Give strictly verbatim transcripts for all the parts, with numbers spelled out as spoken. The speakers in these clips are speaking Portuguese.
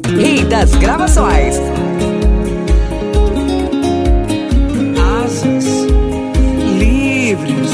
Rei das Gravações. Asas livres.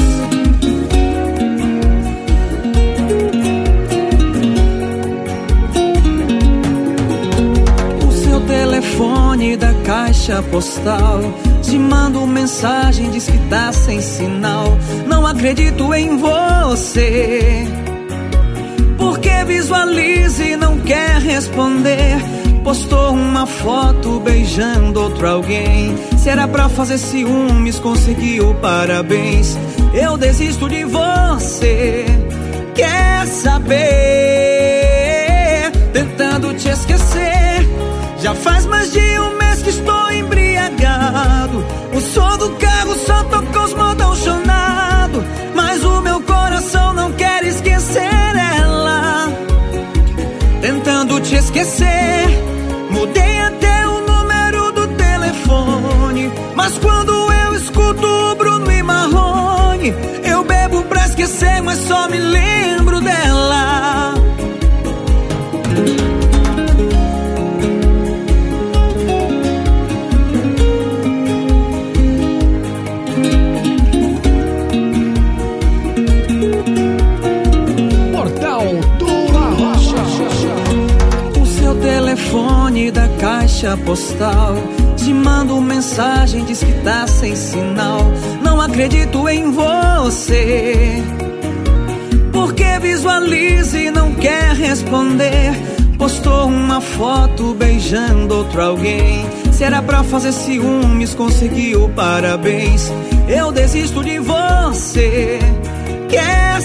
O seu telefone da caixa postal te manda uma mensagem, diz que tá sem sinal. Não acredito em você, porque visualiza e não quer responder. Postou uma foto beijando outro alguém. Será pra fazer ciúmes, conseguiu, parabéns. Eu desisto de você, quer saber? Tentando te esquecer. Já faz mais de um mês que estou embriagado. O som do carro só toca os modão chonado, mas o meu coração não quer esquecer ela. Tentando te esquecer, mudei até o número do telefone, mas quando eu escuto o Bruno e Marrone, eu bebo pra esquecer, mas só me lembro dela. Telefone da caixa postal te mando mensagem, diz que tá sem sinal. Não acredito em você, porque visualiza e não quer responder. Postou uma foto beijando outro alguém. Será pra fazer ciúmes, conseguiu, parabéns. Eu desisto de você, quer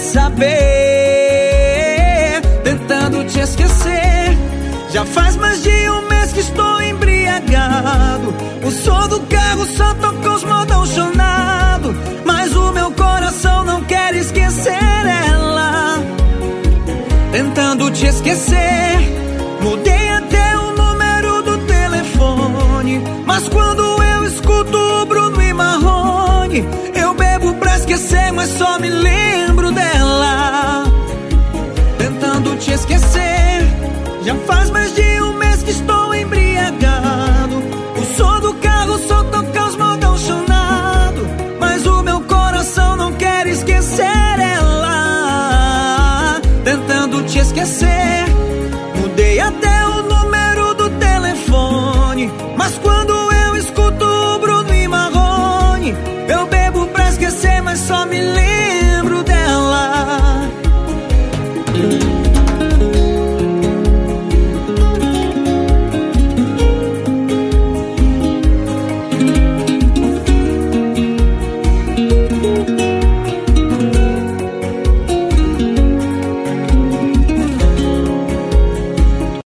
saber? Tentando te esquecer. Já faz mais de um mês que estou embriagado. O som do carro só toca os modão chonado, mas o meu coração não quer esquecer ela. Tentando te esquecer, mudei até o número do telefone, mas quando eu escuto o Bruno e Marrone, eu bebo pra esquecer, mas só me lembro dela. Tentando te esquecer. Já faz mais de um mês que estou embriagado. O som do carro só toca os modão chonado, mas o meu coração não quer esquecer ela. Tentando te esquecer,